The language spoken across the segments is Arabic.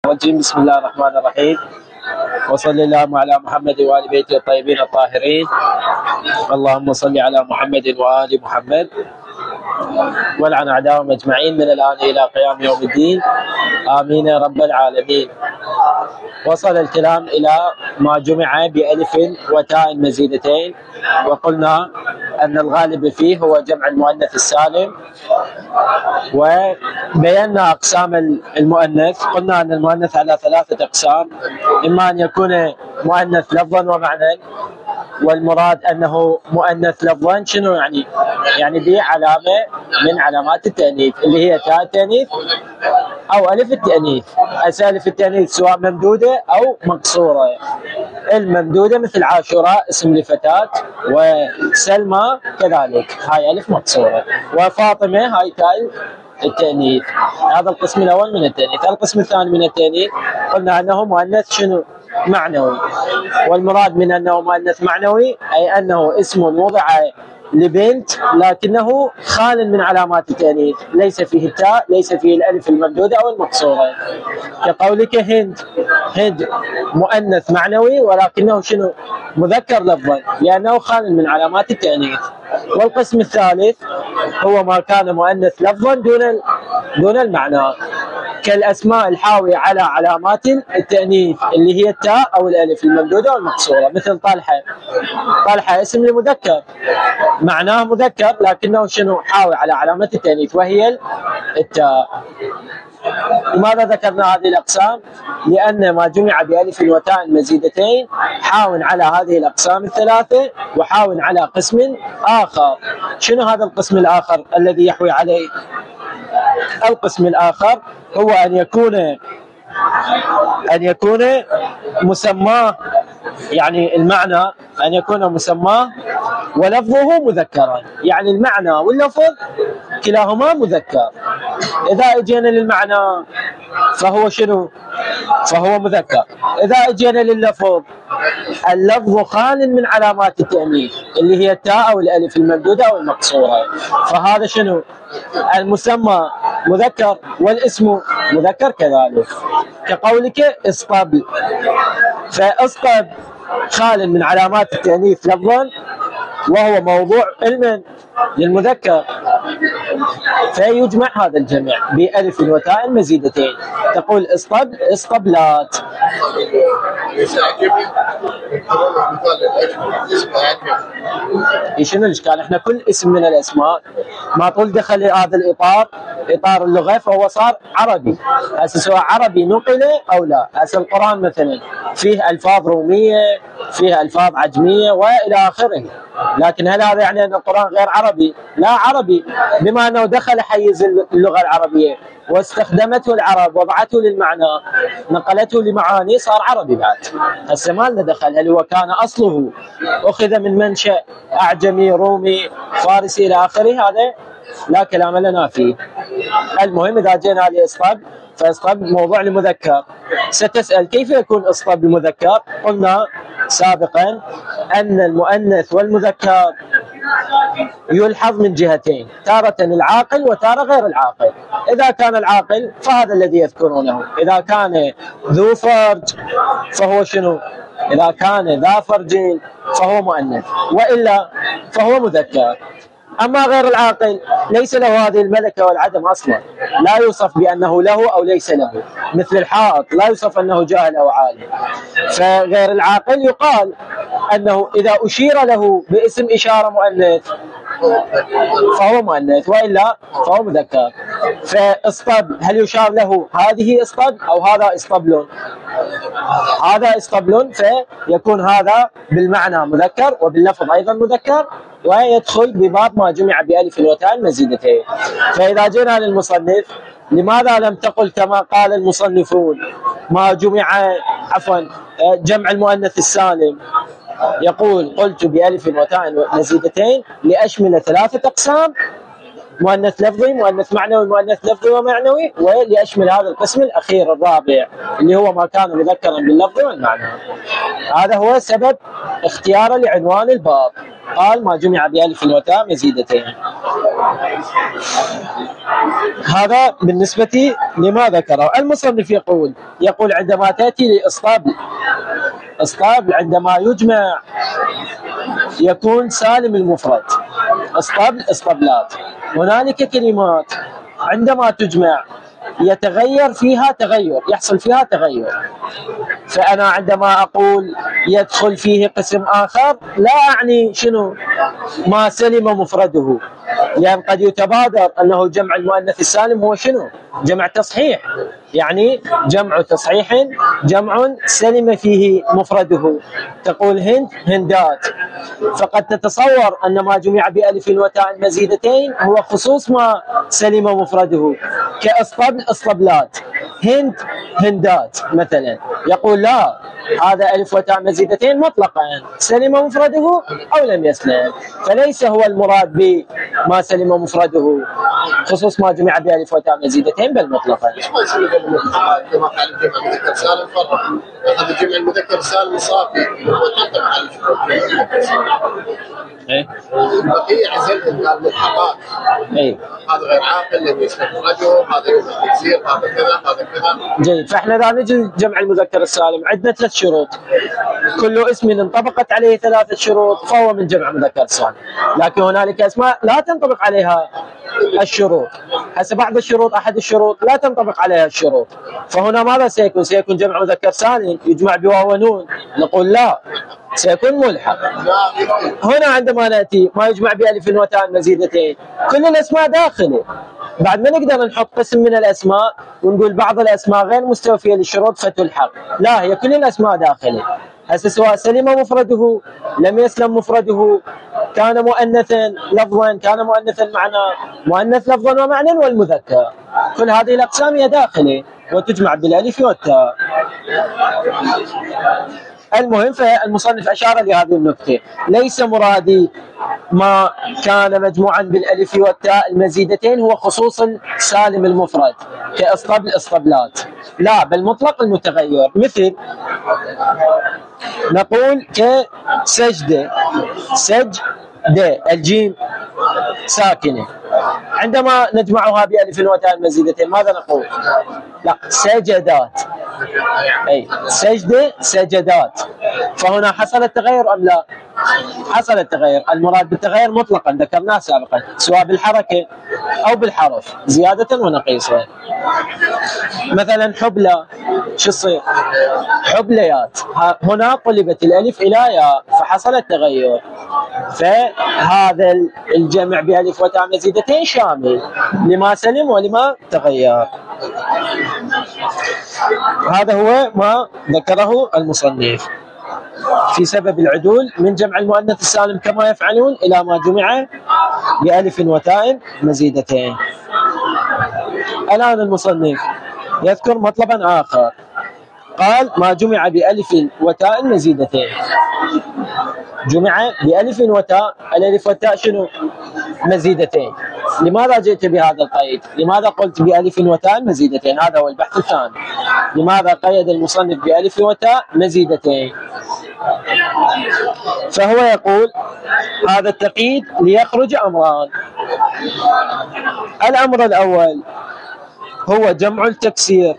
الرجيم. بسم الله الرحمن الرحيم، وصلى اللهم على محمد وآل بيته الطيبين الطاهرين. اللهم صل على محمد وآل محمد والعن أعداءهم أجمعين من الآن إلى قيام يوم الدين، آمين يا رب العالمين. وصل الكلام إلى ما جمع بألف وتاء مزيدتين، وقلنا أن الغالب فيه هو جمع المؤنث السالم، وبينا أقسام المؤنث. قلنا أن المؤنث على ثلاثة أقسام: إما أن يكون مؤنث لفظا ومعنى، والمراد أنه مؤنث لفظا شنو يعني به علامة من علامات التأنيث اللي هي تاء التأنيث أو ألف التأنيث. ألف التأنيث سواء ممدودة أو مقصورة. الممدودة مثل عاشوراء اسم لفتاة، وسلمى كذلك هاي ألف مقصورة، وفاطمة هاي تاء التأنيث. هذا القسم الأول من التأنيث. القسم الثاني من التأنيث قلنا أنه مؤنث شنو؟ معنوي. والمراد من أنه مؤنث معنوي أي أنه اسم وضع لبنت لكنه خال من علامات التأنيث، ليس فيه التاء، ليس فيه الألف الممدودة أو المقصورة، كقولك هند. هند مؤنث معنوي ولكنه شنو؟ مذكر لفظا، لأنه خال من علامات التأنيث. والقسم الثالث هو ما كان مؤنث لفظا دون المعنى، كالأسماء الحاوية على علامات التأنيث اللي هي التاء أو الألف الممدودة والمقصورة، مثل طلحة. طلحة اسم لمذكر، معناه مذكر لكنه شنو؟ حاوي على علامة التأنيث وهي التاء. لماذا ذكرنا هذه الأقسام؟ لأن ما جمع بألف وتاء مزيدتين حاو على هذه الأقسام الثلاثة وحاو على قسم آخر. شنو هذا القسم الآخر الذي يحوي عليه؟ القسم الآخر هو أن يكون مسماه، يعني المعنى أن يكون مسماه ولفظه مذكرا، يعني المعنى واللفظ كلاهما مذكر. إذا اجينا للمعنى فهو شنو؟ فهو مذكر. إذا اجينا لللفظ، اللفظ خال من علامات التأنيث اللي هي التاء أو الألف الممدودة أو المقصورة، فهذا شنو؟ المسمى مذكر والاسم مذكر كذلك، كقولك اصطبل. فاصطب خال من علامات التأنيث لفظا وهو موضوع علما للمذكر، فيجمع هذا الجمع بألف وتاء مزيدتين، تقول اصطبلات. شنو الاشكال؟ احنا كل اسم من الاسماء ما طول دخل هذا الاطار، اطار اللغه، فهو صار عربي. هسه سواء عربي نقل او لا. هسه القران مثلا فيه الفاظ روميه، فيه الفاظ عجميه والى اخره، لكن هل هذا يعني ان القران غير عربي؟ لا، عربي، بما انه دخل حيز اللغه العربيه واستخدمته العرب، وضعته للمعنى، نقلته لمعاني، صار عربي بعد. هسه ما لنا دخل هل هو كان اصله اخذ من منشأ اعجمي رومي فارسي الى اخره، هذا لا كلام لنا فيه. المهم اذا جينا لاصطب، فاصطب موضوع لمذكر. ستسأل كيف يكون اصطب المذكر؟ قلنا سابقا أن المؤنث والمذكر يلحظ من جهتين، تارة العاقل وتارة غير العاقل. إذا كان العاقل فهذا الذي يذكرونه، إذا كان ذو فرج فهو شنو؟ إذا كان ذا فرج فهو مؤنث، وإلا فهو مذكر. أما غير العاقل ليس له هذه الملكة والعدم أصلا، لا يوصف بأنه له أو ليس له، مثل الحائط لا يوصف أنه جاهل أو عالم. فغير العاقل يقال أنه إذا أشير له باسم إشارة مؤنث فهو مؤنث، وإلا فهو مذكر. فاصطب هل يشار له هذه اصطب أو هذا اصطبل؟ هذا اصطبل، فيكون هذا بالمعنى مذكر وباللفظ أيضا مذكر، ويدخل بباب ما جمع بألف وتاء مزيدتين. فإذا جينا للمصنف، لماذا لم تقل كما قال المصنفون ما جمع جمع المؤنث السالم؟ يقول قلت بألف وتاء مزيدتين لأشمل ثلاثة أقسام: مؤنث لفظي، مؤنث معنوي، مؤنث لفظي ومعنوي، وليشمل هذا القسم الأخير الرابع اللي هو ما كان مذكرا باللفظ والمعنى. هذا هو سبب اختياره لعنوان الباب، قال ما جمع بألف وتاء مزيدتين. هذا بالنسبة لما ذكره المصنف. يقول عندما تأتي لإسطبل عندما يجمع يكون سالم المفرد. إسطبلات هنالك كلمات عندما تجمع يتغير فيها تغير، يحصل فيها تغير. فأنا عندما أقول يدخل فيه قسم آخر لا أعني شنو ما سلم مفرده، لأن قد يتبادر أنه جمع المؤنث السالم هو شنو؟ جمع تصحيح، يعني جمع تصحيح جمع سلم فيه مفرده. تقول هند هندات، فقد تتصور أن ما جمع بألف وتاء مزيدتين هو خصوص ما سلم مفرده، كإسطبلات هند هندات مثلا. يقول لا، هذا ألف وتاء مزيدتين مطلقا سلم مفرده أو لم يسلم، فليس هو المراد بما سلم مفرده خصوص ما جمع بألف وتاء مزيدتين بل مطلقا. ما يصير كما قال الجمع المذكر سالم فرق، أخذ الجمع المذكر سالم صافي هو تنطبق على البقية عزلتهم قال ملحقات. هذا غير عاقل لم يسلم مفرده، هذا تكسير، هذا كذا هذا كذا. جيد. فاحنا اذا نجي جمع المذكر السالم عندنا 3 شروط، كل اسم انطبقت عليه 3 شروط فهو من جمع مذكر سالم، لكن هنالك اسماء لا تنطبق عليها الشروط. هسه بعض الشروط احد الشروط لا تنطبق عليها الشروط، فهنا ماذا سيكون؟ سيكون جمع مذكر سالم يجمع بواو ونون، نقول لا، سيكون ملحق. هنا عندما ناتي ما يجمع بألف وتاء مزيدتين كل الاسماء داخله، بعد ما نقدر نحط قسم من الاسماء ونقول بعض الاسماء غير مستوفيه للشروط فتلحق، لا، هي كل الاسماء داخله. هسه سواء سلم مفرده لم يسلم مفرده، كان مؤنثا لفظا كان مؤنثا معنى، مؤنث لفظا ومعنى والمذكر، كل هذه الاقسام هي داخله وتجمع بالالف والتاء. المهم فالمصنف أشار لهذه النكتة، ليس مرادي ما كان مجموعا بالألف والتاء المزيدتين هو خصوصا سالم المفرد كإسطبلات، لا، بل مطلق المتغير. مثل نقول كسجدة، سجدة الجيم ساكنة، عندما نجمعها بألف وتاء المزيدتين ماذا نقول؟ لا، سجدات، أي سجدة سجدات. فهنا حصل التغير أم لا؟ حصل التغير. المراد بالتغير مطلقا ذكرناه سابقا، سواء بالحركة أو بالحرف زيادة ونقيصة. مثلا حبلى شو يصير؟ حبليات، هنا قلبت الألف إلى ياء فحصل التغير، فهذا الجمع بألف وتاء مزيدتين شامل لما سلم ولما تغير. هذا هو ما ذكره المصنف في سبب العدول من جمع المؤنث السالم كما يفعلون إلى ما جمع بألف وتاء مزيدتين. الآن المصنف يذكر مطلبا آخر، قال ما جمع بألف وتاء مزيدتين. جمع بألف وتاء، الألف والتاء شنو؟ مزيدتين. لماذا جئت بهذا القيد؟ لماذا قلت بألف وتاء مزيدتين؟ هذا هو البحث الثاني، لماذا قيد المصنف بألف وتاء مزيدتين؟ فهو يقول هذا التقييد ليخرج أمران. الأمر الأول هو جمع التكسير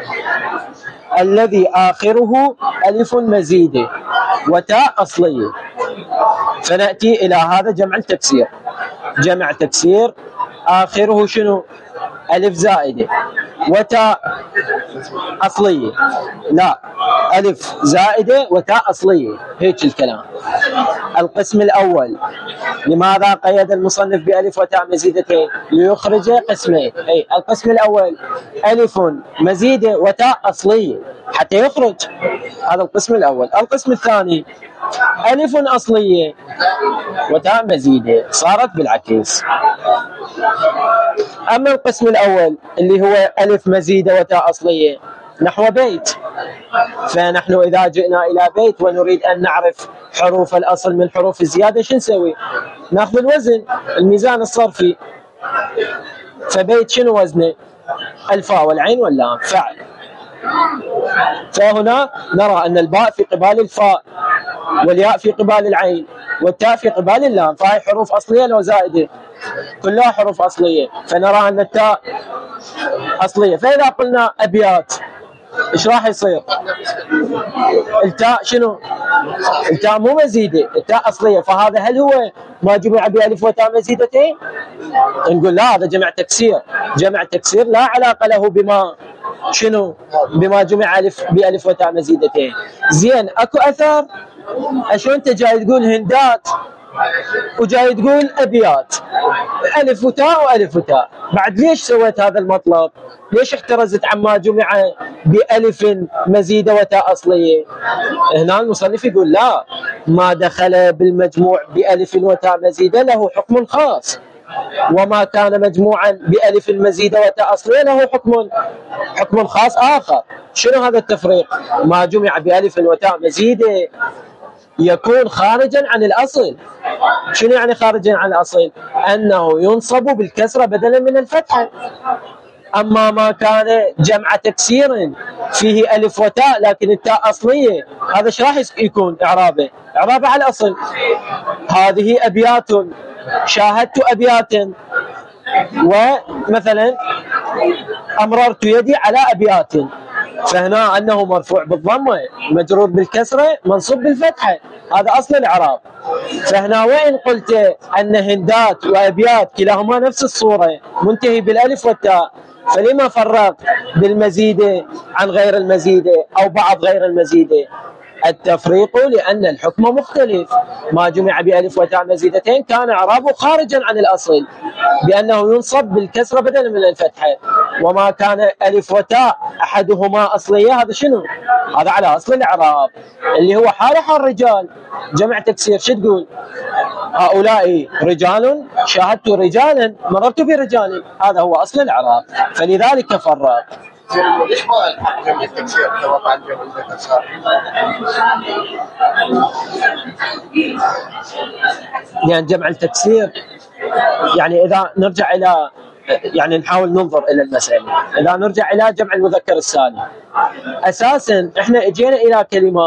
الذي آخره ألف مزيدة وتاء أصلية، فنأتي إلى هذا جمع التكسير، جمع تكسير آخره شنو؟ ألف زائدة وتاء أصلية، لا، ألف زائدة وتاء أصلية، هيك الكلام. القسم الأول لماذا قيد المصنف بألف وتاء مزيدتين؟ ليخرج قسمين، أي القسم الأول ألف مزيدة وتاء أصلية حتى يخرج، هذا القسم الأول. القسم الثاني ألف أصلية وتاء مزيدة، صارت بالعكس. أما القسم الأول اللي هو ألف مزيدة وتاء أصلية نحو بيت، فنحن إذا جئنا إلى بيت ونريد أن نعرف حروف الأصل من حروف الزيادة شو نسوي؟ نأخذ الوزن، الميزان الصرفي. فبيت شنو وزنه؟ الفاء والعين واللام، فعل. فهنا نرى أن الباء في قبال الفاء والياء في قبال العين والتاء في قبال اللام، فهي حروف أصلية لو زائدة؟ كلها حروف أصلية، فنرى أن التاء أصلية. فإذا قلنا أبيات ايش راح يصير؟ التاء شنو؟ التاء مو مزيده، التاء اصليه، فهذا هل هو ما جمع بألف وتاء مزيدتين؟ نقول لا، هذا جمع تكسير. جمع تكسير لا علاقه له بما شنو؟ بما جمع بألف وتاء مزيدتين. زين، اكو اثر. شلون انت جاي تقول هندات وجاي تقول ابيات، الف وتاء والف وتاء، بعد ليش سويت هذا المطلب؟ ليش احترزت عما جمع بألف مزيدة وتاء أصلية؟ هنا المصنف يقول لا، ما دخل بالمجموع بألف وتاء مزيدة له حكم خاص، وما كان مجموعا بألف مزيدة وتاء أصلية له حكم خاص آخر. شنو هذا التفريق؟ ما جمع بألف وتاء مزيدة يكون خارجا عن الأصل. شنو يعني خارجا عن الأصل؟ أنه ينصب بالكسرة بدلا من الفتحة. أما ما كان جمع تكسير فيه ألف وتاء لكن التاء أصلية، هذا ايش راح يكون إعرابه؟ إعرابه على الأصل. هذه أبيات، شاهدت أبيات، ومثلا أمررت يدي على أبيات، فهنا أنه مرفوع بالضمة مجرور بالكسرة منصوب بالفتحة، هذا أصل الإعراب. فهنا وإن قلت أن هندات وأبيات كلاهما نفس الصورة منتهي بالألف والتاء، فلما فرق بالمزيدة عن غير المزيدة أو بعض غير المزيدة؟ التفريق لأن الحكم مختلف. ما جمع بألف وتاء مزيدتين كان إعرابه خارجا عن الأصل بأنه ينصب بالكسرة بدلا من الفتحة، وما كان ألف وتاء أحدهما أصلية، هذا شنو؟ هذا على أصل الإعراب اللي هو حال الرجال. جمع تكسير شو تقول؟ هؤلاء رجال، شاهدت رجالا، مررت برجال، هذا هو أصل الإعراب، فلذلك فرق. ليش ما الحق جمع التكسير سواء عن جمع التكسير؟ يعني جمع التكسير، يعني إذا نرجع إلى، يعني نحاول ننظر إلى المسألة، إذا نرجع إلى جمع المذكر السالم، أساسا إحنا إجينا إلى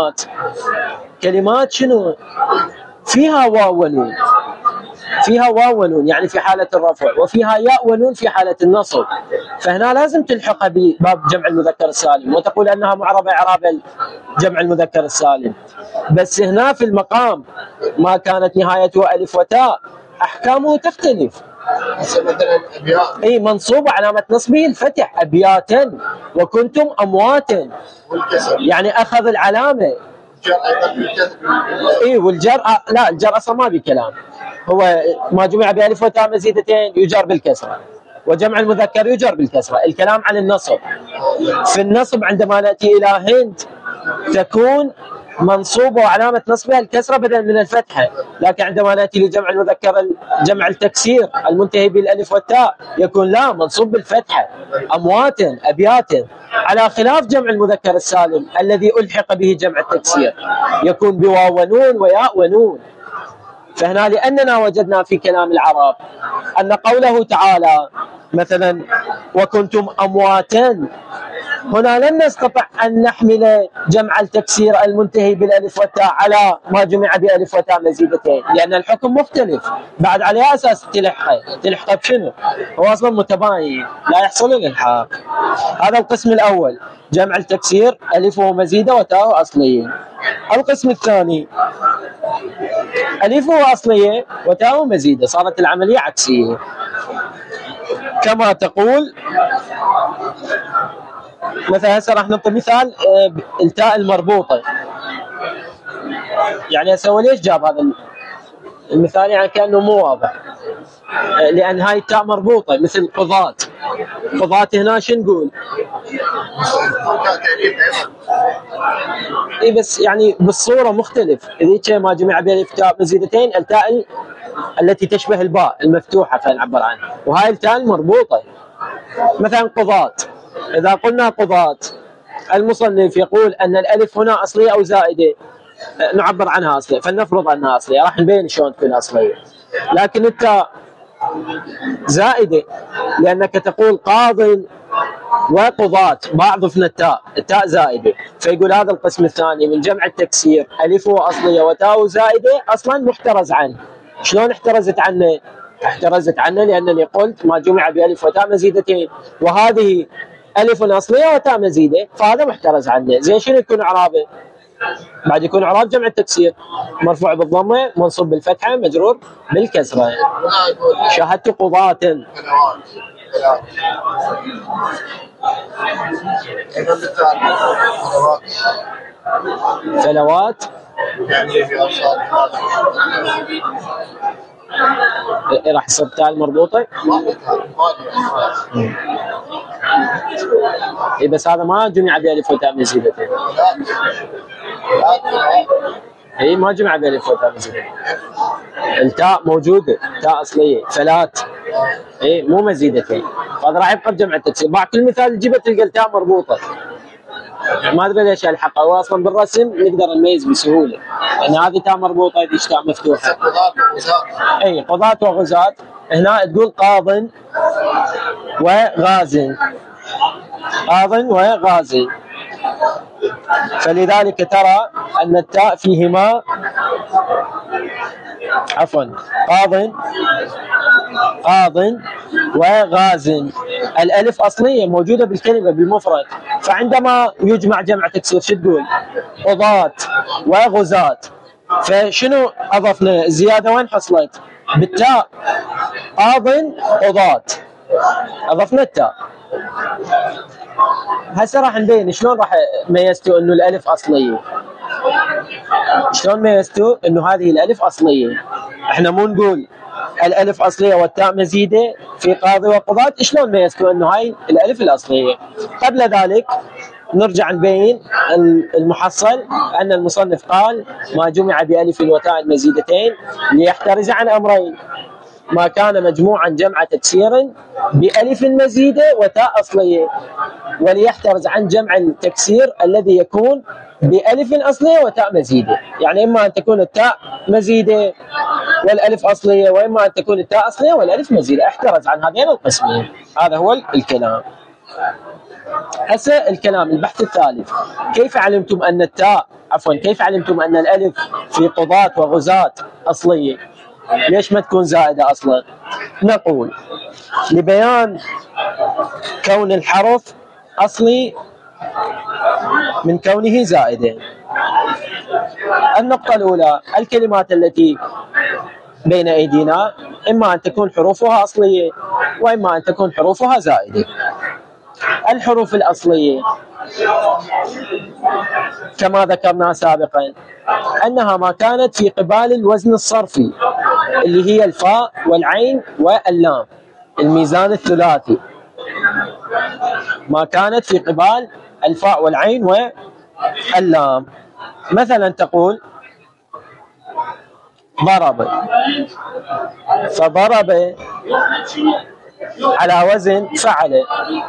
كلمات شنو؟ فيها واو ونون، فيها واو ونون يعني في حالة الرفع، وفيها ياء ونون في حالة النصب، فهنا لازم تلحقها بباب جمع المذكر السالم وتقول أنها معربة إعراب جمع المذكر السالم. بس هنا في المقام ما كانت نهايته ألف وتاء أحكامه تختلف. مثلا أبيات، اي منصوب علامة نصبه الفتح، أبياتا وكنتم أمواتا، يعني أخذ العلامة. اي والجر لا، الجر اصلا ما بكلام، هو ما جمع بألف وتاء مزيدتين يجر بالكسرة، وجمع المذكر يجر بالكسرة. الكلام عن النصب. في النصب عندما نأتي إلى هند تكون منصوبة وعلامة نصبها الكسرة بدلا من الفتحة، لكن عندما نأتي لجمع المذكر جمع التكسير المنتهي بالألف والتاء يكون لا، منصوب بالفتحة، أمواتا أبياتا، على خلاف جمع المذكر السالم الذي ألحق به جمع التكسير يكون بواو ونون وياء ونون. فهنا لأننا وجدنا في كلام العرب أن قوله تعالى مثلا وكنتم أمواتا، هنا لن نستطع أن نحمل جمع التكسير المنتهي بالألف والتاء على ما جمع بألف وتاء مزيدتين، لأن الحكم مختلف. بعد على أساس تلحقه بشنو؟ هو أصلا متباين، لا يحصل الإلحاق. هذا القسم الأول، جمع التكسير ألفه مزيدة وتاءه أصلية. القسم الثاني ألفه أصلية وتاءه مزيدة، صارت العملية عكسية. كما تقول مثلا، هسه راح نعطي مثال التاء المربوطة. يعني هسه ليش جاب هذا المثال؟ يعني كأنه مو واضح، لأن هاي التاء مربوطة مثل قضاة. قضاة هنا شو نقول؟ اي بس يعني بالصورة مختلف. ذيك ما جمع بين التاء مزيدتين، التاء التي تشبه الباء المفتوحة فنعبر عنها، وهاي التاء المربوطة. مثلا قضاة، إذا قلنا قضاة المصنف يقول أن الألف هنا أصلية أو زائدة، نعبر عنها أصلية، فلنفرض أنها أصلية، راح نبين شلون تكون أصلية. لكن التاء زائدة لأنك تقول قاض وقضاة ما ضفنا التاء زائدة، فيقول هذا القسم الثاني من جمع التكسير ألف أصلية وتاء زائدة أصلا محترز عنه. شلون احترزت عنه؟ احترزت عنه لأنني قلت ما جمع بألف وتاء مزيدتين، وهذه ألف أصلية وتاء مزيدة، فهذا محترز عنه. زين شنو يكون إعرابه؟ بعد يكون إعراب جمع التكسير مرفوع بالضمة منصوب بالفتحة مجرور بالكسرة. شاهدت قضاة. فلوات راح يصير تاء المربوطة. اي بس هذا ما جمع بألف وتاء مزيدتين. اي ما جمع بألف وتاء مزيدتين. التاء موجودة، تاء أصلية. فلات اي مو مزيدتين، فهذا راح يبقى بجمع التكسير. بعد كل مثال تجيبه تلقى التاء مربوطة. ما ادري ليش الحق، هو اصلا بالرسم نقدر نميز بسهوله ان هذه تاء مربوطه هذه تاء مفتوحه. اي قضاة وغزاة. هنا تقول قاض وغاز، قاض وغاز، فلذلك ترى ان التاء فيهما عفوا قاض وغاز. الألف أصلية موجودة بالكلمة بالمفرد، فعندما يجمع جمع تكسير شو تقول؟ قضاة وغزاة. فشنو أضفنا؟ الزيادة وين حصلت؟ بالتاء. قاض قضاة أضفنا التاء. هسه راح نبين شلون راح ميزتوا انه الألف أصلية. شلون ميزتوا انه هذه الألف أصلية؟ احنا مو نقول الألف أصلية والتاء مزيدة في قاضي وقضاة، شلون ميزتوا انه هاي الألف الأصلية؟ قبل ذلك نرجع نبين المحصل أن المصنف قال ما جمع بألف وتاء مزيدتين ليحترز عن أمرين: ما كان مجموعا جمع تكسير بألف مزيدة وتاء أصلية، وليحترز عن جمع التكسير الذي يكون بألف أصلية وتاء مزيدة. يعني إما أن تكون التاء مزيدة والألف أصلية، وإما أن تكون التاء أصلية والألف مزيدة. احترز عن هذين القسمين. هذا هو الكلام. هسه الكلام البحث الثالث: كيف علمتم أن التاء كيف علمتم أن الألف في قضاة وغزاة أصلية؟ ليش ما تكون زائدة أصلا؟ نقول لبيان كون الحرف أصلي من كونه زائدا. النقطة الأولى: الكلمات التي بين أيدينا إما أن تكون حروفها أصلية وإما أن تكون حروفها زائدة. الحروف الأصلية كما ذكرنا سابقا أنها ما كانت في قبال الوزن الصرفي اللي هي الفاء والعين واللام، الميزان الثلاثي. ما كانت في قبال الفاء والعين واللام. مثلا تقول ضرب، فضرب على وزن فعل،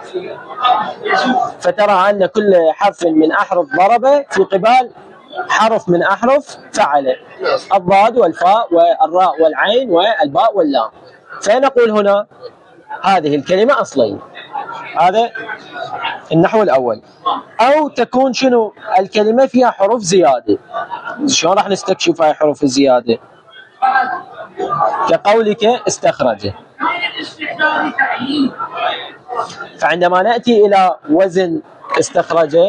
فترى أن كل حرف من أحرف ضرب في قبال حرف من أحرف فعل: الضاد والفاء والراء والعين والباء واللام. فنقول هنا هذه الكلمة أصلية. هذا النحو الأول. أو تكون شنو؟ الكلمة فيها حروف زيادة. شلون راح نستكشف هاي حروف الزيادة؟ كقولك استخرج. فعندما نأتي إلى وزن استخرج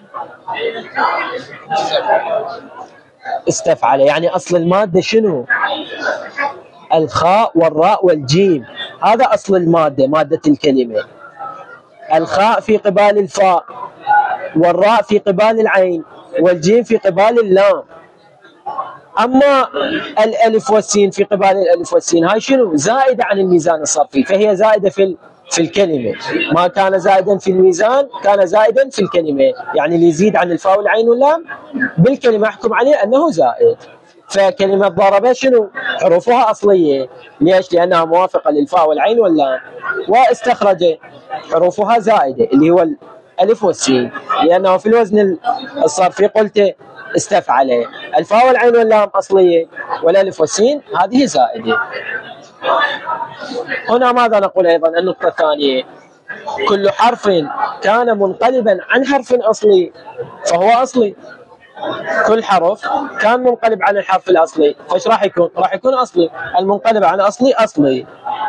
استفعل، يعني أصل المادة شنو؟ الخاء والراء والجيم. هذا أصل المادة، مادة الكلمة. الخاء في قبال الفاء، والراء في قبال العين، والجيم في قبال اللام. أما الألف والسين في قبال الألف والسين، هاي شنو؟ زائدة عن الميزان الصرفي، فهي زائدة في الكلمة. ما كان زائدا في الميزان كان زائدا في الكلمة، يعني اللي يزيد عن الفاء والعين واللام بالكلمة أحكم عليه أنه زائد. فكلمة ضرب شنو؟ حروفها أصلية. ليش؟ لأنها موافقة للفاء والعين واللام. واستخرج حروفها زائدة اللي هو الألف والسين، لأنه في الوزن الصرفي قلت استفعل. الفاء والعين واللام أصلية، والألف والسين هذه زائدة. هنا ماذا نقول أيضا؟ النقطة الثانية: كل حرف كان منقلبا عن حرف أصلي فهو أصلي. كل حرف كان منقلب عن الحرف الأصلي، فايش راح يكون؟ راح يكون أصلي. المنقلب عن أصلي أصلي.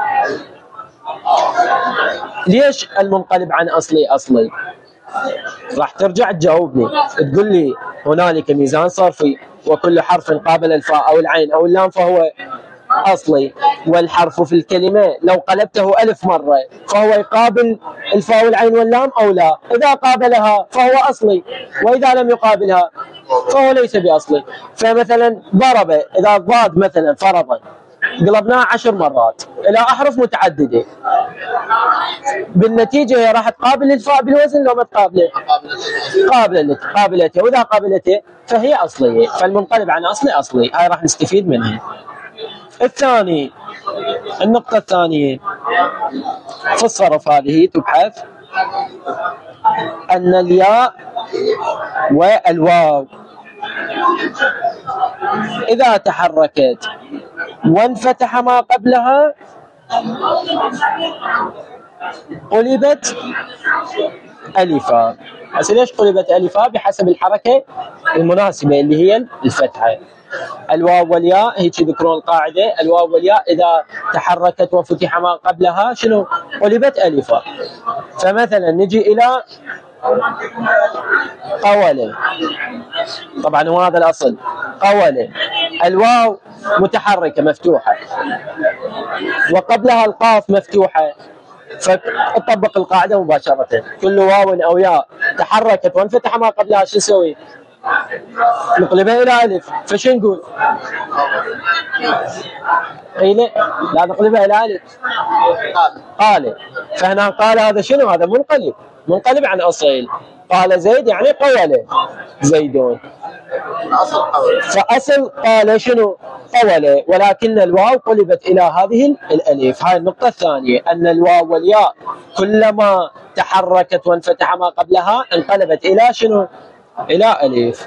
ليش المنقلب عن أصلي أصلي؟ راح ترجع تجاوبني تقول لي هنالك ميزان صرفي وكل حرف قابل الفاء أو العين أو اللام فهو أصلي، والحرف في الكلمة لو قلبته ألف مرة فهو يقابل الفاء والعين واللام أو لا. إذا قابلها فهو أصلي، وإذا لم يقابلها فهو ليس بأصلي. فمثلا ضرب، إذا الضاد مثلا فرضا قلبناها 10 مرات إلى أحرف متعددة، بالنتيجة هي راح تقابل الفاء بالوزن لو ما تقابله؟ قابلته، وإذا قابلته فهي أصلية. فالمنقلب عن أصلي أصلي، هاي راح نستفيد منها. الثاني، النقطة الثانية في الصرف هذه تبحث أن الياء والواو إذا تحركت وانفتح ما قبلها قلبت ألفا. هسه ليش قلبت ألفا؟ بحسب الحركة المناسبة اللي هي الفتحة. الواو والياء هيك يذكرون القاعدة، الواو والياء إذا تحركت وفتح ما قبلها شنو؟ قلبت ألفا. فمثلا نجي إلى قولة، طبعا هو هذا الأصل قولة، الواو متحركة مفتوحة وقبلها القاف مفتوحة، فتطبق القاعدة مباشرة. كل واو أو ياء تحركت وانفتح ما قبلها شو نسوي؟ نقلبها إلى ألف. فشو نقول؟ قيل لا نقلبها إلى ألف، قال. فهنا قال هذا شنو؟ هذا منقلب عن أصيل. قال زيد يعني قول زيدون، فأصل قال شنو؟ قول، ولكن الواو قلبت إلى هذه الألف. هاي النقطة الثانية، أن الواو والياء كلما تحركت وانفتح ما قبلها انقلبت إلى شنو؟ إلى ألف.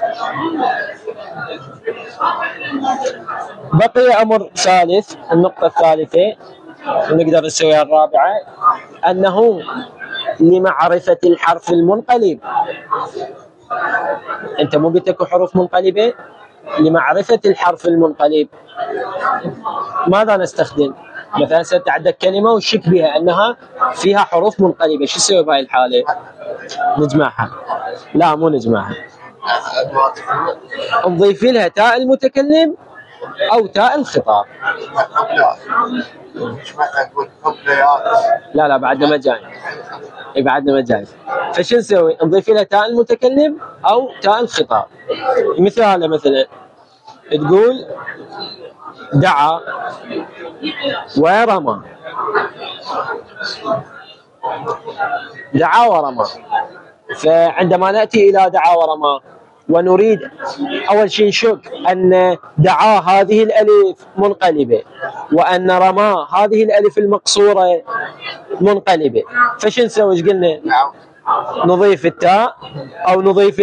بقي أمر ثالث، النقطة الثالثة ونقدر نسويها الرابعة، أنه لمعرفة الحرف المنقلب. أنت مو قلت لك حروف منقلبة؟ لمعرفة الحرف المنقلب ماذا نستخدم؟ مثلا ستعدك كلمة وشك بها أنها فيها حروف منقلبة، شو نسوي بهاي الحالة؟ نجمعها؟ لا مو نجمعها، نضيف لها تاء المتكلم أو تاء الخطاب. لا بعدنا ما جاي، بعدنا ما جاي. فشو نسوي؟ نضيف لها تاء المتكلم أو تاء الخطاب. مثال مثلا تقول دعا ورمى، دعا ورمى. فعندما نأتي إلى دعا ورمى ونريد أول شيء نشك أن دعا هذه الألف منقلبة وأن رمى هذه الألف المقصورة منقلبة، فش نسوي؟ ايش قلنا؟ نضيف التاء أو نضيف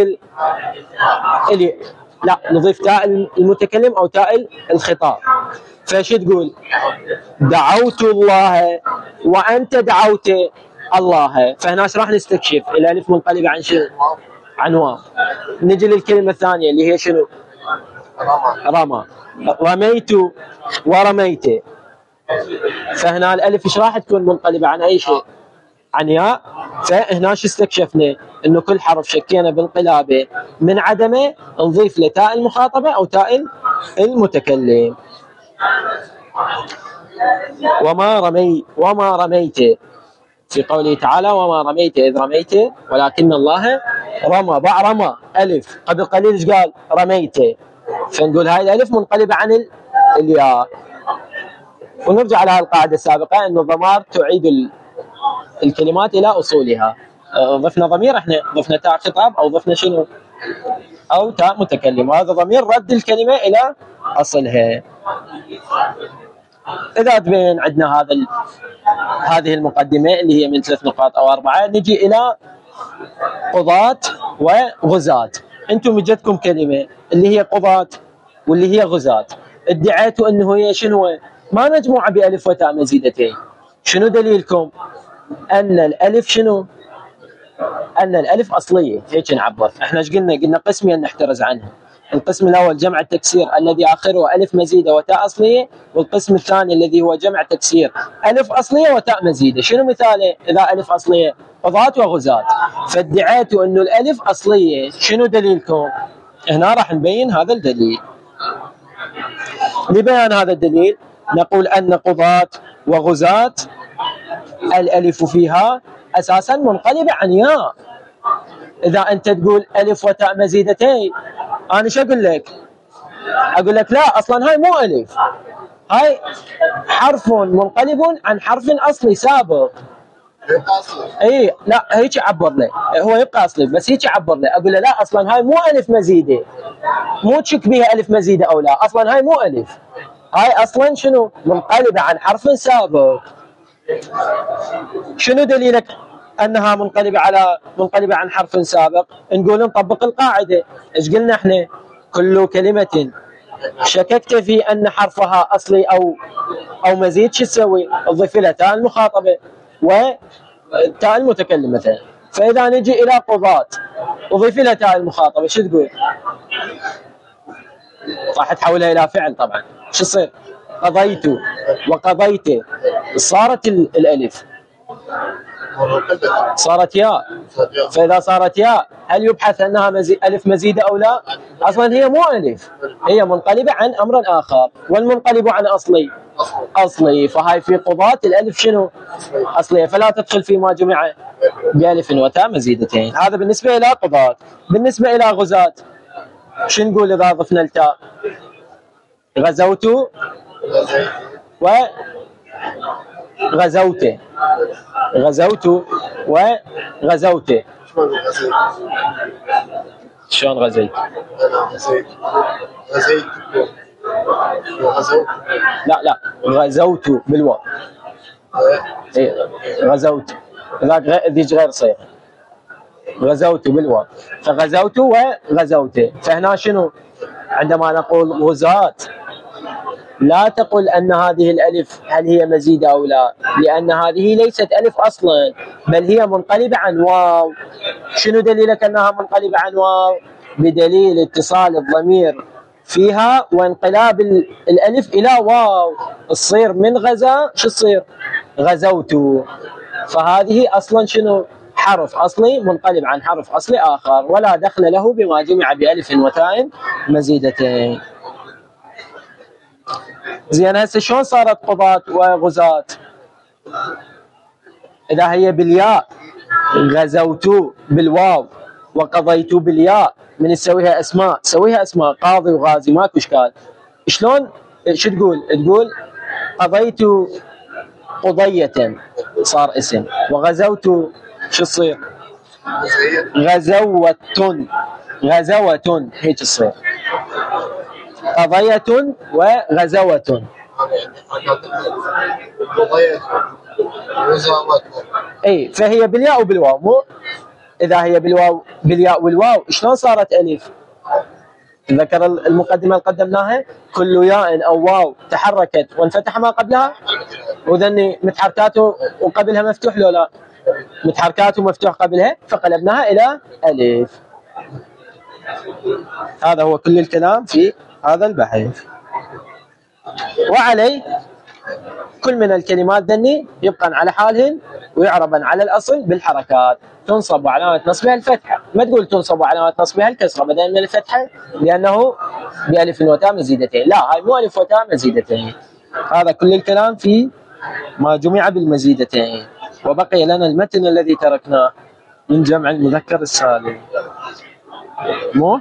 لا نضيف تاء المتكلم أو تاء الخطاب. فش تقول؟ دعوت الله وأنت دعوت الله. فهنا راح نستكشف الألف منقلبة عن شنو؟ عن واو. نجي للكلمة الثانية اللي هي شنو؟ رمى. رميت ورميت. فهنا الألف ايش راح تكون منقلبة عن أي شيء؟ عن ياء. فهنا شو استكشفنا؟ إنه كل حرف شكينا بالانقلابة من عدمه نضيف له تاء المخاطبة أو تاء المتكلم. وما رميت في قوله تعالى وما رميت إذ رميت ولكن الله رمى. رمى ألف، قبل قليل ايش قال؟ رميت. فنقول هاي الألف منقلبة عن الياء. ونرجع على القاعدة السابقة أن الضمائر تعيد الكلمات إلى أصولها. ضفنا ضمير، احنا ضفنا تاء خطاب أو ضفنا شنو؟ أو تاء متكلم، وهذا ضمير رد الكلمة إلى أصلها. إذا تبين عندنا هذه المقدمة اللي هي من 3 نقاط أو 4، نجي إلى قضاة وغزاة. أنتم وجدتكم كلمة اللي هي قضاة واللي هي غزاة، ادعيتوا أنه هي شنو؟ ما مجموعة بألف وتاء مزيدتين. شنو دليلكم؟ أن الألف شنو؟ أن الألف أصلية. هيك نعبر. احنا ايش قلنا؟ قلنا قسمين نحترز عنها. القسم الأول جمع التكسير الذي آخره ألف مزيدة وتاء أصلية، والقسم الثاني الذي هو جمع تكسير ألف أصلية وتاء مزيدة. شنو مثاله إذا ألف أصلية؟ قضاة وغزاة. فادعيتوا أنه الألف أصلية، شنو دليلكم؟ هنا راح نبين هذا الدليل. لبيان هذا الدليل نقول أن قضاة وغزاة الألف فيها أساسا منقلبة عن ياء. إذا أنت تقول ألف وتاء مزيدتين، أنا شو أقول لك؟ أقول لك لا، أصلا هاي مو ألف، هاي حرف منقلب عن حرف أصلي سابق. يبقى اصلي. اي لا، هيك عبر له، هو يبقى اصلي بس هيك عبر له. اقول له لا، اصلا هاي مو الف مزيده، مو تشك بها الف مزيده او لا، اصلا هاي مو الف، هاي اصلا شنو؟ منقلبه عن حرف سابق. شنو دليلك انها منقلبه عن حرف سابق؟ نقول نطبق القاعده. ايش قلنا احنا؟ كل كلمه شككت في ان حرفها اصلي او مزيد، شو تسوي؟ تضيف لها تاء المخاطبه وتاء المتكلم مثلا. فاذا نجي الى قضاة اضيف لها تاء المخاطبه، شو تقول؟ راح تحولها الى فعل طبعا. شو يصير؟ قضيت وقضيت، صارت الالف صارت ياء. فاذا صارت ياء هل يبحث انها الف مزيده او لا؟ اصلا هي مو الف، هي منقلبه عن امر اخر، والمنقلب عن اصلي. فهاي في قضاة الالف شنو؟ اصليه، فلا تدخل فيما جمع بألف وتاء مزيدتين. هذا بالنسبه الى قضاة. بالنسبه الى غزاة شو نقول اذا ضفنا التاء؟ غزوت وغزوت، غزوت وغزوت. شلون غزيت؟ لا غزوت بالواو. اي غزوت، ذاك ذيك غير صيغه. غزوت بالواو، فغزوت وغزوت. فهنا شنو؟ عندما نقول غزاة لا تقل أن هذه الألف هل هي مزيدة أو لا، لأن هذه ليست ألف أصلا، بل هي منقلبة عن واو. شنو دليلك أنها منقلبة عن واو؟ بدليل اتصال الضمير فيها وانقلاب الألف إلى واو، تصير من غزا شو تصير؟ غزوت. فهذه أصلا شنو؟ حرف أصلي منقلب عن حرف أصلي آخر، ولا دخل له بما جمع بألف وتاء مزيدتين. زين، هسه شلون صارت قضاة وغزاة؟ إذا هي بالياء غزوت بالواو وقضيت بالياء، من تسويها أسماء؟ سويها أسماء، قاضي وغازي، ماكو إشكال. شلون؟ شو تقول؟ تقول قضيت قضية صار اسم، وغزوت شو تصير؟ غزوة هيك تصير، قضية وغزوة. اي فهي بالياء وبالواو، مو اذا هي بالياء والواو شلون صارت الف؟ ذكر المقدمه اللي قدمناها، كل ياء او واو تحركت وانفتح ما قبلها، وذني متحركاته وقبلها مفتوح لو لا؟ متحركاته مفتوح قبلها، فقلبناها الى الف. هذا هو كل الكلام في هذا البحث. وعليه كل من الكلمات ذني يبقى على حالهن ويعربن على الأصل بالحركات. تنصب وعلامة نصبها الفتحة، ما تقول تنصب وعلامة نصبها الكسرة بدلا من الفتحة لأنه بألف وتاء مزيدتين. لا، هاي مو ألف وتاء مزيدتين. هذا كل الكلام في ما جمع بالمزيدتين. وبقي لنا المتن الذي تركناه من جمع المذكر السالم. مو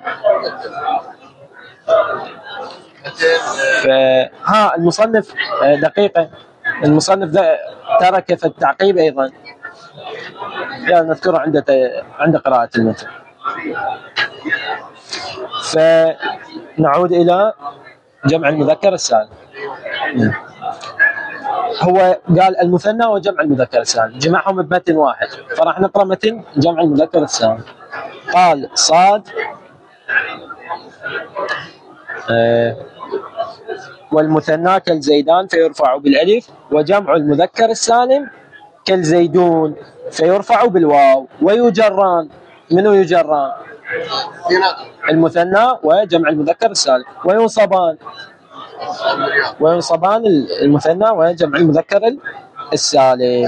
ها المصنف دقيقة، المصنف ترك في التعقيب أيضا، يعني نذكره عند قراءة المتن. فنعود إلى جمع المذكر السالم. هو قال المثنى وجمع المذكر السالم، جمعهم بمتن واحد، فراح نقرأ متن جمع المذكر السالم. قال صاد والمثنى كالزيدان فيرفع بالألف، وجمع المذكر السالم كالزيدون فيرفع بالواو، ويجران. منو يجران؟ المثنى وجمع المذكر السالم. وينصبان المثنى وجمع المذكر السالم.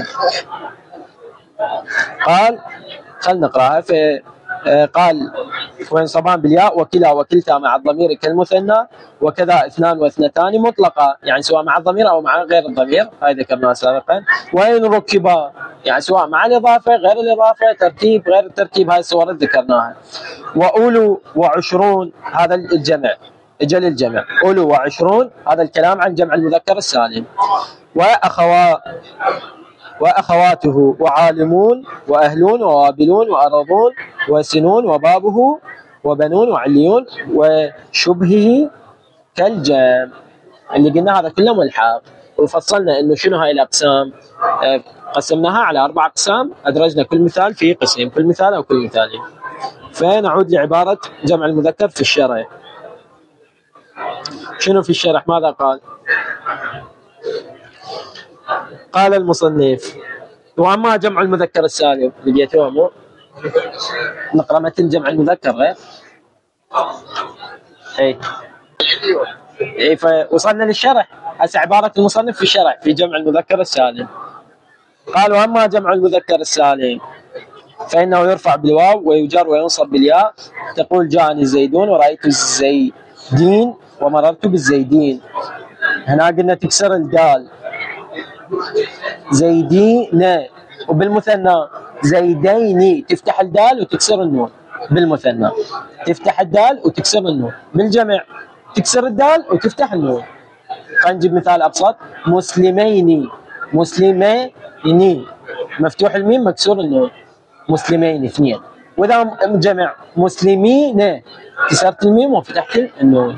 قال خلنا نقراها. قال وينصبان بالياء وكلا وكلتا مع الضمير كالمثنى، وكذا اثنان واثنتان مطلقة، يعني سواء مع الضمير او مع غير الضمير، هاي ذكرناها سابقا. وإن ركبا يعني سواء مع الإضافة غير الإضافة، ترتيب غير الترتيب، هاي الصور ذكرناها. وأولو وعشرون هذا الجمع، اجل الجمع أولو وعشرون، هذا الكلام عن جمع المذكر السالم. وأخواته وعالمون وأهلون ووابلون وأرضون وسنون وبابه وبنون وعليون وشبهه كالجام، اللي قلنا هذا كله ملحق. وفصلنا انه شنو هاي الاقسام، قسمناها على 4 اقسام، ادرجنا كل مثال في قسم، كل مثال او كل مثالين. فنعود لعبارة جمع المذكر في الشرح. شنو في الشرح؟ ماذا قال؟ قال المصنف: واما جمع المذكر السالم، لقيتوه مو؟ نقرا متن جمع المذكر غير؟ اي فوصلنا للشرح. هسه عبارة المصنف في الشرح في جمع المذكر السالم. قال: واما جمع المذكر السالم فإنه يرفع بالواو ويجر وينصب بالياء. تقول: جاءني الزيدون ورأيت الزيدين ومررت بالزيدين. هنا قلنا تكسر الدال زيدين، وبالمثنى زيدين تفتح الدال وتكسر النون. بالمثنى تفتح الدال وتكسر النون، بالجمع تكسر الدال وتفتح النون. خلينا نجيب مثال أبسط: مسلمين، مسلمين مفتوح الميم مكسور النون، مسلمين اثنين. وإذا جمع مسلمين كسرت الميم وفتحت النون.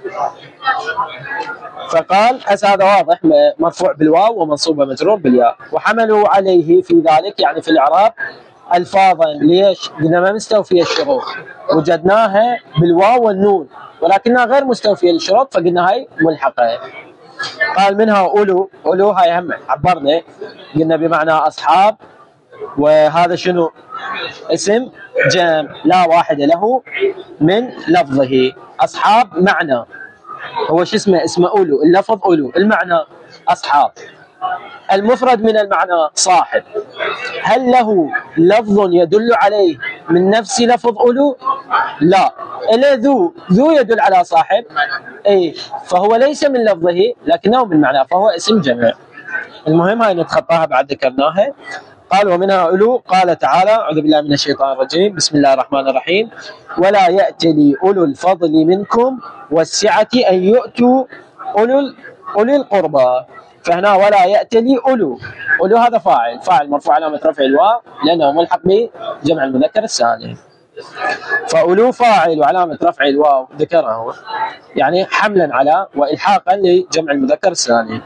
فقال هذا واضح، مرفوع بالواو ومنصوب ومجرور بالياء. وحملوا عليه في ذلك يعني في الإعراب ألفاظا. ليش؟ قلنا ما مستوفية الشروط، وجدناها بالواو والنون ولكنها غير مستوفية للشروط، فقلنا هاي ملحقة. قال: منها أولو هاي هم عبرنا قلنا بمعنى أصحاب، وهذا شنو؟ اسم جمع لا واحد له من لفظه. أصحاب معنى، هو شو اسمه؟ اسمه أولو، اللفظ أولو، المعنى أصحاب. المفرد من المعنى صاحب. هل له لفظ يدل عليه من نفس لفظ أولو؟ لا. إلا ذو يدل على صاحب، أي فهو ليس من لفظه لكنه من معنى، فهو اسم جمع. المهم هاي نتخطاها بعد ذكرناها. قال: ومنها أولو. قال تعالى: أعوذ بالله من الشيطان الرجيم، بسم الله الرحمن الرحيم: ولا يأتلي أولو الفضل منكم والسعة أن يؤتوا أولي القربى. فهنا ولا يأتلي أولو هذا فاعل مرفوع علامة رفع الواو لأنه ملحق بجمع المذكر السالم. فأولو فاعل وعلامة رفع الواو ذكره، يعني حملا على وإلحاقا لجمع المذكر السالم.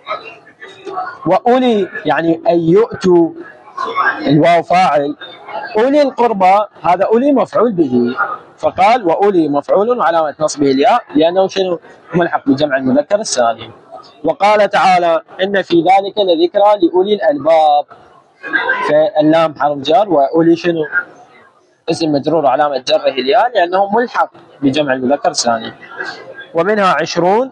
وأولي يعني أن يؤتوا، الواو فاعل، أولي القربى هذا أولي مفعول به. فقال: وأولي مفعول وعلامة نصبه الياء لأنه شنو؟ ملحق بجمع المذكر السالم. وقال تعالى: إن في ذلك لذكرى لأولي الألباب. فاللام حرف جر، وأولي شنو؟ اسم مجرور علامة جره الياء لأنه ملحق بجمع المذكر السالم. ومنها 20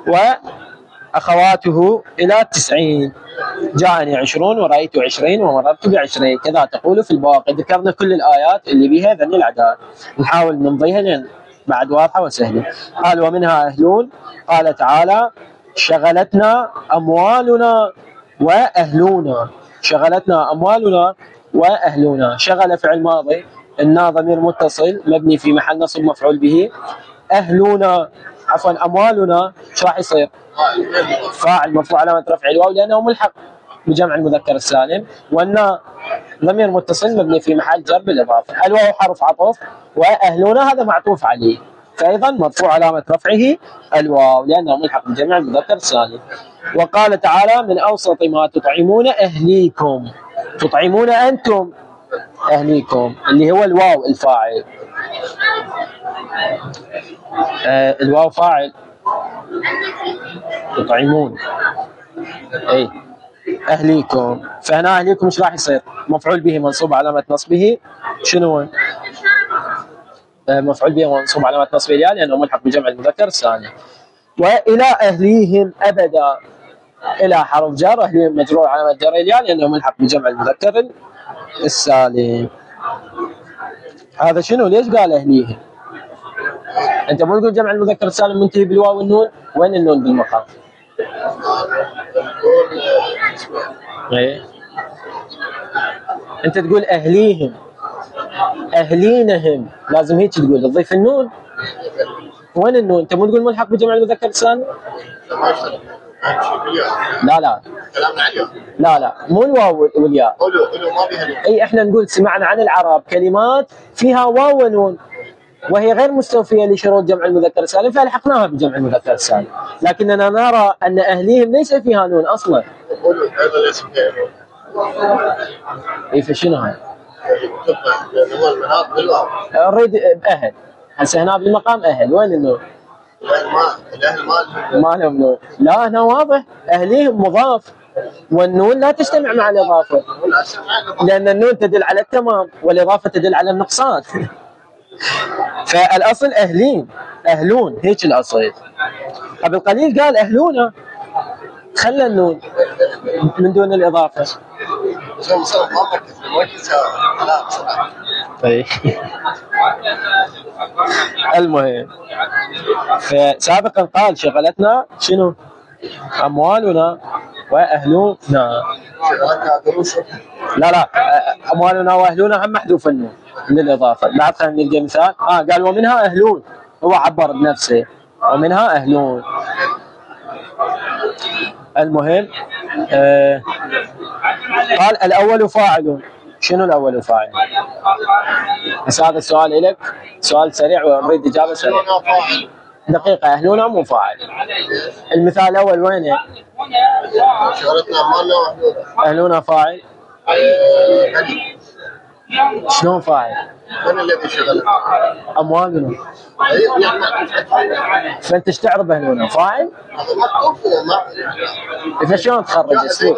وأخواته إلى 90. جاءني 20 ورأيت 20 ومررت ب20. كذا تقول في البواقي. ذكرنا كل الآيات اللي بها ذني الأعداد، نحاول نمضيها لأن بعد واضحة وسهلة. قال: ومنها أهلون. قال تعالى: شغلتنا أموالنا وأهلنا. شغلتنا أموالنا وأهلنا. شغل فعل ماضي، النا ضمير متصل مبني في محل نصب مفعول به. أهلنا عفوا أموالنا شو راح يصير؟ فاعل مرفوع علامة رفع الواو لأنه ملحق بجمع المذكر السالم. والنا ضمير متصل مبني في محل جر بالإضافة. الواو حرف عطف، وأهلنا هذا معطوف عليه، فأيضا مرفوع علامة رفعه الواو لأنه ملحق بجمع المذكر السالم. وقال تعالى: من أوسط ما تطعمون أهليكم. تطعمون أنتم أهليكم، اللي هو الواو الفاعل. الواو فاعل تطعمون، أي أهليكم. فهنا أهليكم إيش راح يصير؟ مفعول به منصوب علامة نصبه شنو؟ مفعول به منصوب علامة نصبه الياء لأنه ملحق بجمع المذكر السالم. وإلى أهليهم أبدا، إلى حرف جر، أهليهم مجرور علامة جر الياء لأنه ملحق بجمع المذكر السالم. هذا شنو؟ ليش قال أهليهم؟ أنت مو تقول جمع المذكر السالم منتهي بالواو والنون؟ وين النون بالمقام؟ إيه؟ أنت تقول أهليهم، أهلينهم، لازم هيك تقول تضيف النون. وين النون؟ أنت مو تقول ملحق بجمع المذكر السالم؟ لا لا مو الواو والياء. اي احنا نقول سمعنا عن العرب كلمات فيها واو ونون وهي غير مستوفيه لشروط جمع المذكر السالم فالحقناها بجمع المذكر السالم، لكننا نرى ان اهليهم ليس فيها نون اصلا. اي فشنو هاي؟ اريد اهل، هسه هنا بالمقام اهل، وين النون؟ ما لهم نون. لا هنا واضح أهليهم مضاف والنون لا تجتمع مع الإضافة لأن النون تدل على التمام والإضافة تدل على النقصان. فالأصل أهلين، أهلون، هيك الأصل. قبل قليل قال أهلونا، خلى النون من دون الإضافة. المهم فسابقا قال شغلتنا شنو؟ أموالنا وأهلنا. لا أموالنا وأهلنا هم محذوف النون للإضافة. بعد خلينا نلقى مثال. قال ومنها أهلون، هو عبر بنفسه ومنها أهلون. المهم قال الأول فاعل. شنو الأول فاعل؟ بس هذا السؤال لك، سؤال سريع ونريد إجابة سريعة. دقيقة، أهلنا مو فاعل. المثال الأول وينه؟ أهلنا فاعل. شلون فاعل؟ من الذي شغله؟ أموالنا. فأنت ايش تعرف أهلنا؟ فاعل؟ إذا شلون تخرج السؤال؟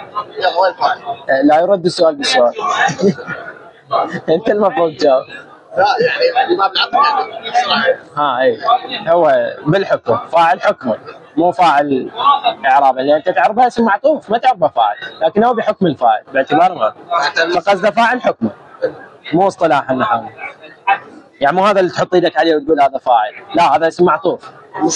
لا يرد السؤال بالسؤال. أنت المفروض تجاوب. لا يعني ما بالعقل يعني. اي هو بالحكم فاعل حكمه مو فاعل اعرابا، لان انت تعرفها اسم معطوف ما تعرفه فاعل، لكن هو بحكم الفاعل باعتبار ما فقصده فاعل حكمه مو اصطلاح النحوي. يعني مو هذا اللي تحط ايدك عليه وتقول هذا فاعل، لا هذا اسم معطوف.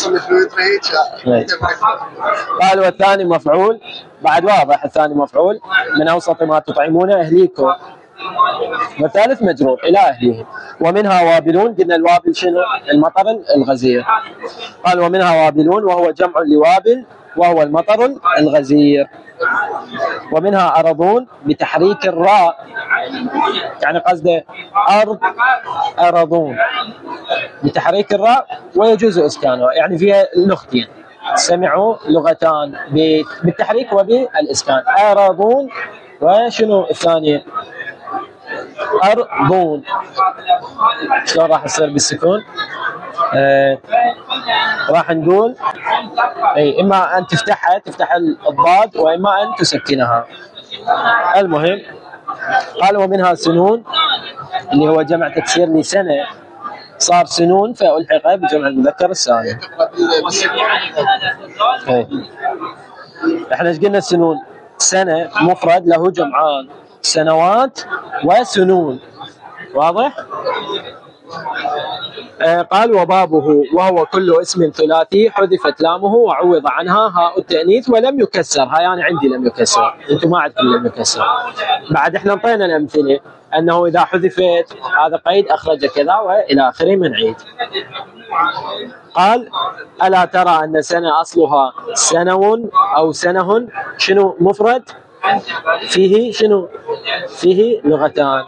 قال والثاني مفعول، بعد واضح الثاني مفعول من اوسط ما تطعمون اهليكم، والثالث مجرور إلى أهلهم. ومنها وابلون، قلنا الوابل شنو؟ المطر الغزير. قال ومنها وابلون وهو جمع لوابل وهو المطر الغزير. ومنها أرضون بتحريك الراء، يعني قصده أرض أرضون بتحريك الراء ويجوز إسكانها، يعني فيها لغتين سمعوا لغتان بالتحريك وبالإسكان. أرضون وشنو الثانية؟ أرضون. شلون راح يصير بالسكون؟ راح نقول اي اما ان تفتح الضاد واما ان تسكنها. المهم قال ومنها سنون اللي هو جمع تكسير لسنه، صار سنون فألحق بجمع المذكر السالم. احنا ايش قلنا؟ السنون سنه مفرد له جمعان، سنوات وسنون، واضح؟ قال وبابه وهو كل اسم ثلاثي حذفت لامه وعوض عنها هاء التأنيث ولم يكسر. هاي أنا عندي لم يكسر، أنتم ما عندكم لم يكسر. بعد احنا انطينا الأمثلة أنه إذا حذفت هذا قيد أخرج كذا وإلى آخره من عيد. قال ألا ترى أن سنة أصلها سنو أو سنه، شنو مفرد؟ فيه شنو؟ فيه لغتان،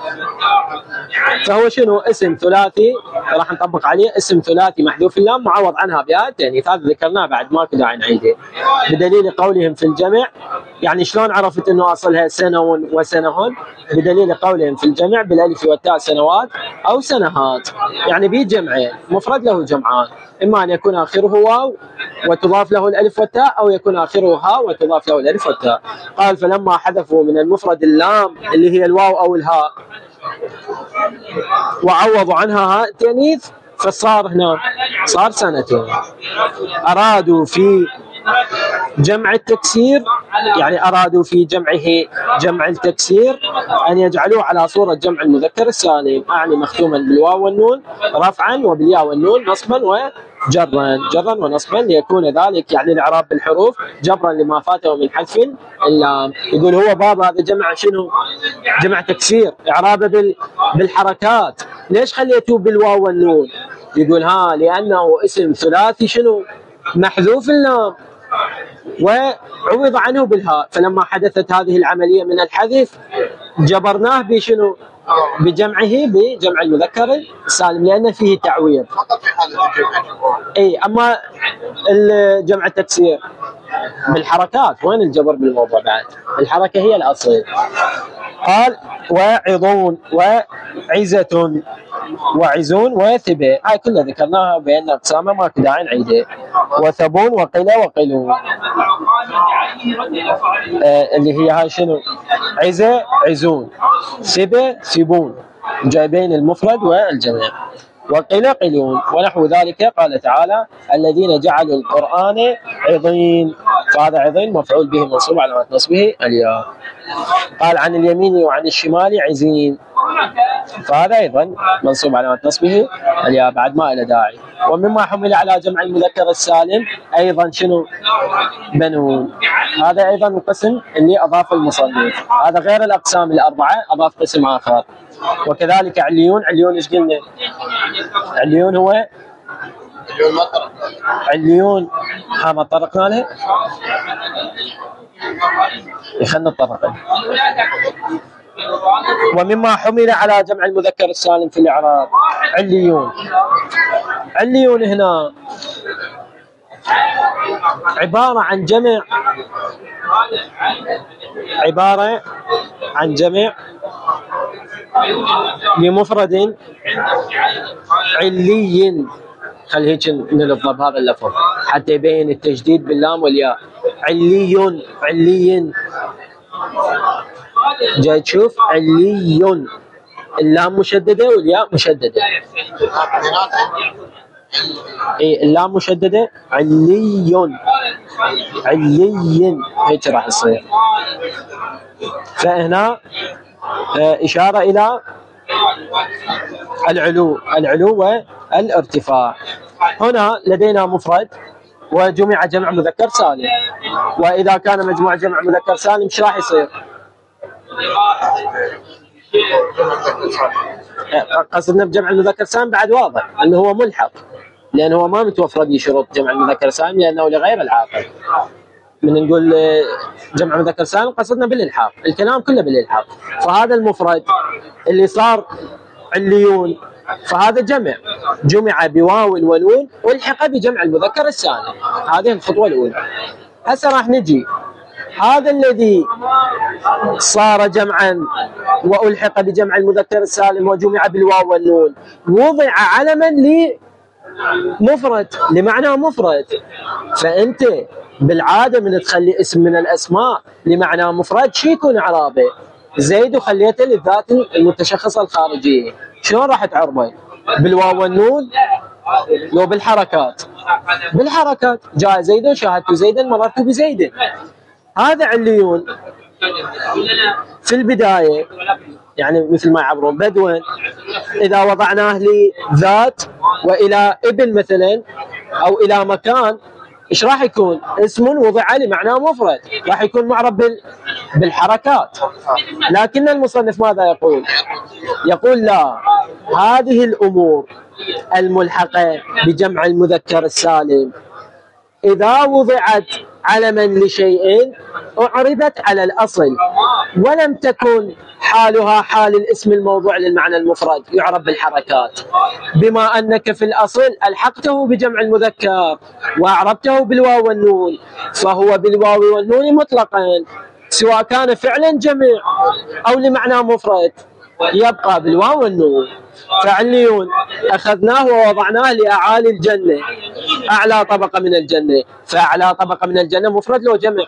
فهو شنو؟ اسم ثلاثي راح نطبق عليه اسم ثلاثي محذوف اللام معوض عنها بآية التأنيث. هذا ذكرناه بعد ما كنا داعي نعيده بدليل قولهم في الجمع يعني شلون عرفت انه اصلها سنون وسنهن؟ بدليل قولهم في الجمع بالالف والتاء سنوات او سنهات، يعني به جمعين، مفرد له جمعان، اما ان يكون اخره واو وتضاف له الالف والتاء، او يكون اخره ها وتضاف له الالف والتاء. قال فلما حذفوا من المفرد اللام اللي هي الواو او الهاء وعوضوا عنها هاء التانيث، فصار هنا صار سنتين. ارادوا في جمع التكسير، يعني أرادوا في جمعه جمع التكسير أن يجعلوه على صورة جمع المذكر السالم، أعني مختوما بالواو والنون رفعا وبالياء والنون نصبا وجرا، جرا ونصبا، ليكون ذلك يعني الإعراب بالحروف جبرا لما فاته من حذف اللام. يقول هو باب هذا جمع شنو؟ جمع تكسير، إعرابه بالحركات. ليش خليتوه بالواو والنون؟ يقول لأنه اسم ثلاثي شنو؟ محذوف اللام وعوض عنه بالهاء، فلما حدثت هذه العملية من الحذف جبرناه بشنو؟ بجمعه بجمع المذكر السالم، لأن فيه تعويض فقط في حالة الجمع. اي، اما الجمع التكسير بالحركات، وين الجبر بالموضوع بعد؟ الحركة هي الأصل. قال وعظون وعزة وعزون وثبة، هاي كلها ذكرناها بأن أقسامها ما داعي نعيدها. وثبون وقلة وقلون، اللي هي هاي شنو؟ عزة عزون، ثبة ثبون، جايبين المفرد والجمع. وقيل قلون ونحو ذلك. قال تعالى الذين جعلوا القرآن عضين، فهذا عضين مفعول به منصوب على نصبه الياء. قال عن اليمين وعن الشمال عزين، فهذا أيضا منصوب على نصبه الياء بعد ما إلى داعي. ومما حمل على جمع المذكر السالم أيضا شنو؟ بنون، هذا أيضا القسم اللي أضاف المصنف، هذا غير الأقسام الأربعة، أضاف قسم آخر. وكذلك عليون، عليون ايش قلنا؟ عليون هو عليون ما طرقنا له، خلنا نطرق. ومما حمل على جمع المذكر السالم في الإعراب عليون. عليون هنا عبارة عن جمع، عبارة عن جمع لمفرد علي. خلي هيك نلفظ هذا اللفظ حتى يبين التجديد باللام والياء. علي، علي، جاي تشوف علي، اللام مشددة والياء مشددة. اي اللام مشددة، علي، علي، هيك راح يصير. فهنا إشارة إلى العلو، العلو والارتفاع. هنا لدينا مفرد وجمع جمع مذكر سالم، وإذا كان مجموع جمع مذكر سالم ايش راح يصير؟ قصدنا بجمع المذكر سالم بعد واضح انه هو ملحق، لأنه هو ما متوفر به شروط جمع المذكر سالم لأنه لغير العاقل. من نقول جمع مذكر سالم قصدنا بالإلحاق، الكلام كله بالإلحاق. فهذا المفرد اللي صار عليون، فهذا جمع بواو ونون والحق بجمع المذكر السالم، هذه الخطوة الأولى. هسه راح نجي هذا الذي صار جمعا والحق بجمع المذكر السالم وجمع بالواو والنون، وضع علما لمفرد، لمعنى مفرد. فأنت بالعادة من تخلي اسم من الأسماء لمعنى مفرد شي يكون إعرابه؟ زيد وخليته للذات المتشخصة الخارجية، شلون راح تعربه؟ بالواو والنون لو بالحركات؟ بالحركات، جاء زيد شاهدت زيدا مررت بزيد. هذا عليون في البداية يعني مثل ما يعبرون بدوا، إذا وضعناه لذات وإلى ابن مثلا أو إلى مكان ايش راح يكون؟ اسم وضع لمعنى مفرد، راح يكون معرب بالحركات. لكن المصنف ماذا يقول؟ يقول لا، هذه الأمور الملحقة بجمع المذكر السالم إذا وضعت علما لشيء أعربت على الأصل ولم تكن حالها حال الاسم الموضوع للمعنى المفرد يعرب بالحركات، بما أنك في الأصل ألحقته بجمع المذكر وأعربته بالواو والنون، فهو بالواو والنون مطلقا سواء كان فعلا جمع أو لمعنى مفرد يبقى بالواو والنون. فعليون أخذناه ووضعناه لأعالي الجنة، أعلى طبقة من الجنة. فأعلى طبقة من الجنة مفرد لو جمع؟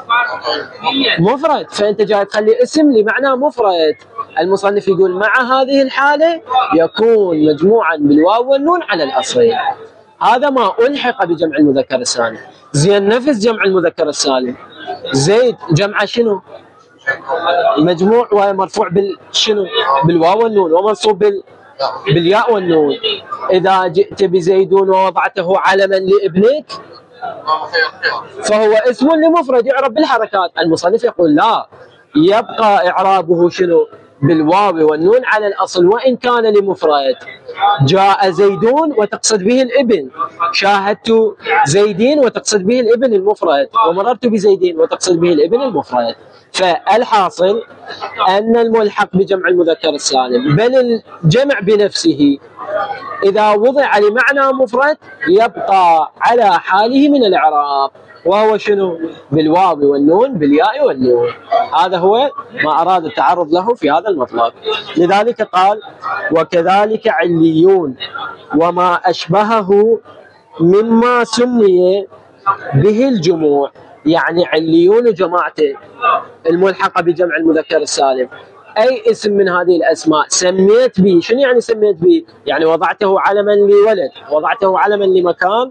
مفرد. فأنت جاي تخلي اسم لمعنى مفرد. المصنف يقول مع هذه الحالة يكون مجموعا بالواو والنون على الأصلين. هذا ما ألحق بجمع المذكر السالم. زين نفس جمع المذكر السالم، زيد جمع شنو؟ مجموع ومرفوع بالشنو؟ بالواو والنون، ومنصوب بالياء والنون. إذا جئت بزيدون ووضعته علما لابنك فهو اسم لمفرد يعرب بالحركات. المصنف يقول لا، يبقى إعرابه شنو؟ بالواو والنون على الأصل وإن كان لمفرد. جاء زيدون وتقصد به الابن، شاهدت زيدين وتقصد به الابن المفرد، ومررت بزيدين وتقصد به الابن المفرد. فالحاصل أن الملحق بجمع المذكر السالم بل الجمع بنفسه إذا وضع لمعنى مفرد يبقى على حاله من الإعراب، وهو شنو؟ بالواو والنون بالياء والنون. هذا هو ما أراد التعرض له في هذا المطلب. لذلك قال وكذلك عليون وما أشبهه مما سمي به الجموع. يعني عليون جماعته الملحقة بجمع المذكر السالم أي اسم من هذه الأسماء سميت به. شنو يعني سميت به؟ يعني وضعته علما لولد، وضعته علما لمكان،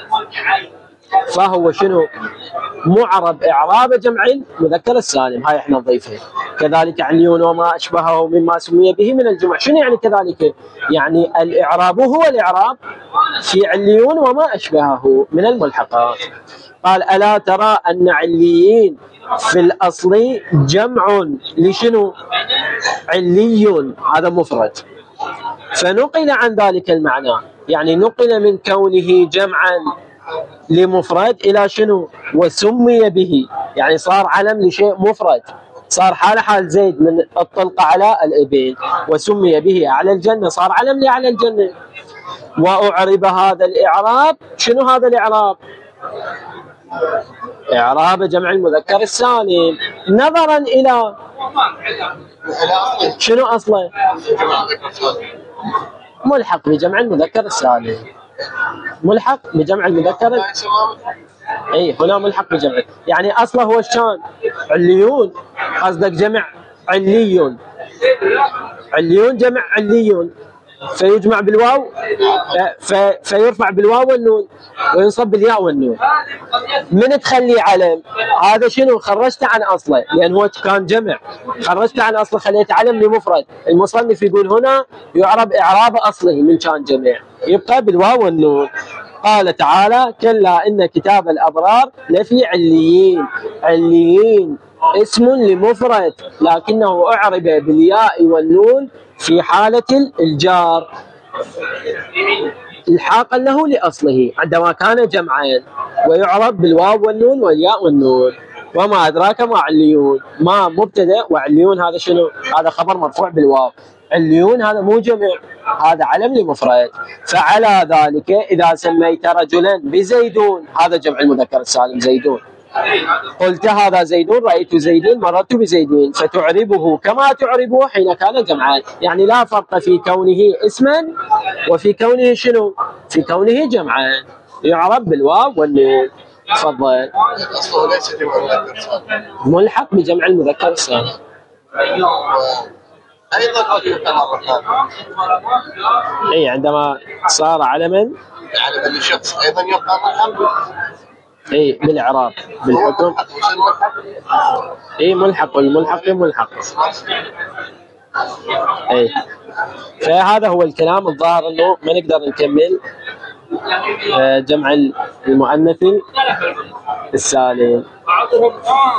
فهو شنو؟ معرب إعراب جمع المذكر السالم. هاي احنا نضيفها. كذلك عليون وما أشبهه مما سمي به من الجمع. شنو يعني كذلك؟ يعني الإعراب هو الإعراب في عليون وما أشبهه من الملحقات. قال ألا ترى أن عليين في الأصل جمع لشنو؟ علي، هذا مفرد، فنقل عن ذلك المعنى، يعني نقل من كونه جمعا لمفرد إلى شنو؟ وسمي به، يعني صار علم لشيء مفرد، صار حال حال زيد من الطلقة على الإبل، وسمي به أعلى الجنة، صار علم لأعلى الجنة. وأعرب هذا الإعراب، شنو هذا الإعراب؟ إعراب جمع المذكر السالم نظرا إلى شنو أصله؟ ملحق بجمع المذكر السالم، ملحق بجمع المذكر. اي هنا ملحق بجمع، يعني اصله هو الشان عليون، قصدك جمع علي، عليون جمع علي، فيجمع بالواو فيرفع بالواو والنون وينصب بالياء والنون. من تخلي علم هذا شنو؟ خرجت عن اصله، لان هو كان جمع، خرجت عن اصله خليت علم لمفرد. المصنف يقول هنا يعرب اعراب اصله من كان جمع، يبقى بالواو والنون. قال تعالى كلا إن كتاب الأبرار لفي عليين. عليين اسم لمفرد لكنه أعرب بالياء والنون في حالة الجار الحاقا له لأصله عندما كان جمعا، ويعرب بالواو والنون والياء والنون. وما أدراك ما عليون، ما مبتدأ، وعليون هذا شنو؟ هذا خبر مرفوع بالواو. عليون هذا مو جمع، هذا علم لمفرد. فعلى ذلك إذا سميت رجلا بزيدون، هذا جمع المذكر السالم زيدون، قلت هذا زيدون، رأيت زيدين، مررت بزيدين، فتعربه كما تعربه حين كان جمعا. يعني لا فرق في كونه اسما وفي كونه شنو؟ في كونه جمعا، يعرب بالواو والنون. تفضل. ملحق بجمع المذكر السالم. ايضا اي عندما صار علما علم للشخص ايضا يبقى ملحق. اي بالاعراب بالحكم. اي ملحق، والملحق ملحق. اي فهذا هو الكلام. الظاهر انه ما نقدر نكمل جمع المؤنث السالم.